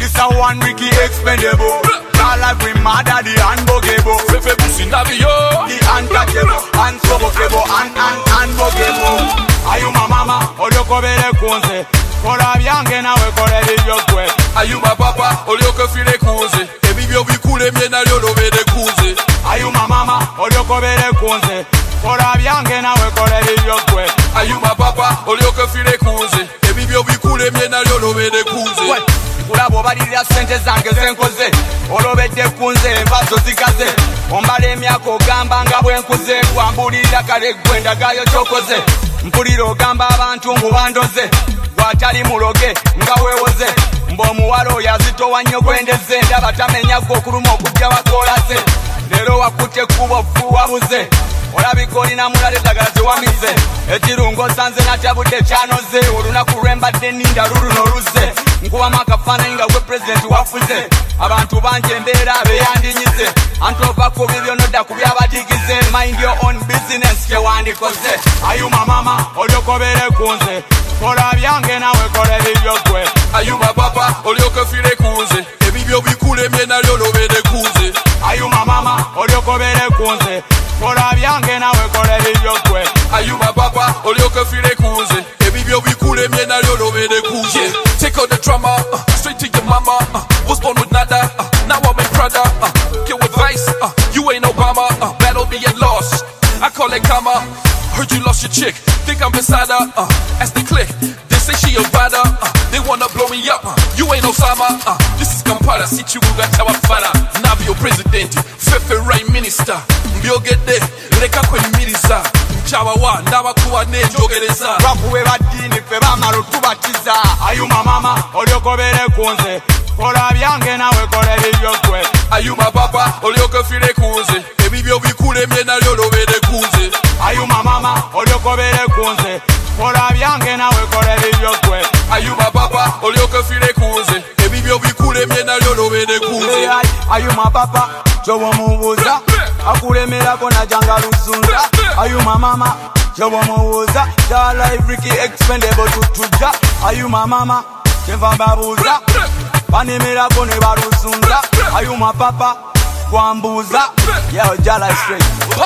This a one Ricky expendable. All like we mad at the unbogable. Fefe busi navio. The untouchable, unprovocable, unbogable. Are you my mama? Olyoko bere kunze. Kola byange nawe kola ebyo gwe. Are you my papa? Olyoko file kunze. Ebibyo bikule mye nalyo lobere kunze. Are you my mama? Olyoko bere kunze. Kola byange nawe kola ebyo gwe. Are you my papa? Olyoko file kunze. Ebibyo bikule mye nalyo lobere kunze. Kulabo balira sente zange zenkoze. Olobedde kunze envazo zikaze. Ombala emyaka ogamba nga bwenkuze. Kwambulira kale gwenda gayo kyokoze. Mpulira ogamba abantu mbu bandoze. Gwatali muloge nga weewoze. Mb'omuwala oyo azitowa nnyo gwendeze. Ndaba tamenya gwe okuluma okujja wakolaze. Leero wakutte ekkubo fuwabuze. Olabika olina mulala eddagala tewamize. Ekirungo osanze natabudde kyanoze. Olunaku lwembadde nninda luluno luze. Nkubamu akafaananyi nga gwe pulezidenti wafuze. Abantu bangi embeera beeyandinyize. Antova ku bibyo nodda ku byabadigize. Mind your own business kyewandikoze. Are you my mama? Olyoko beere kunze. Kola byange nawe kola ebibyo gwe. Are you my papa? Olyoko file kunze. Ebibyo bikule mye nalyo lobere kunze. Are you my mama? Olyoko beere kunze. Kola byange nawe kola ebibyo gwe. Are you my papa? Olyoko file kunze. Ebibyo bikule mye nalyo lobere kunze. Take out the drama, straight to your mama. Was born with nada, now I'm in Prada. Kill with vice, you ain't Obama. Battle be a loss, I call it karma. Heard you lost your chick, think I'm beside her. As they click, they say she a rider. They wanna blow me up, you ain't Osama. This is Kampala, see you got our father. Navio president, Fefe Rai minister. Mbio get there, reka kwenye miriza. Chawawa, ndawa kuwa ne jogereza. Wakuwe badini fe bamala otubatiza. Are you my mama? Olyoko beere kunze. Kola byange nawe kola ebibyo gwe. Are you my papa? Olyoko file kunze. Ebibyo bikule mye nalyo lobere kunze. Are you my mama? Olyoko beere kunze. Kola byange nawe kola ebibyo gwe. Are you my papa? Olyoko file kunze. Ebibyo bikule mye nalyo lobere kunze. Are you my papa? Jobo mubuuza. Akulemerako najanga luzunza. Are you my mama? Jobo mubuuza. Dala Ricky expendable tutuja. Are you my mama? Kyenva mbabuuza. Banemerako ne baluzunza. Are you my papa? Kwambuuza. Yo, Jala straight.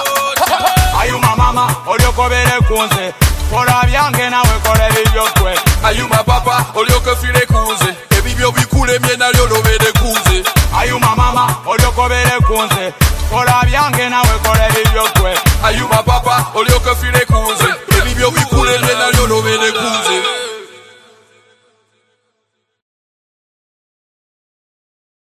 Are you my mama? Olyoko beere kunze. Kola byange nawe kola ebibyo gwe. Are you my papa? Olyoko file kunze. Ebibyo bikule mye nalyo lobere kunze. Are you my mama? Olyoko beere kunze.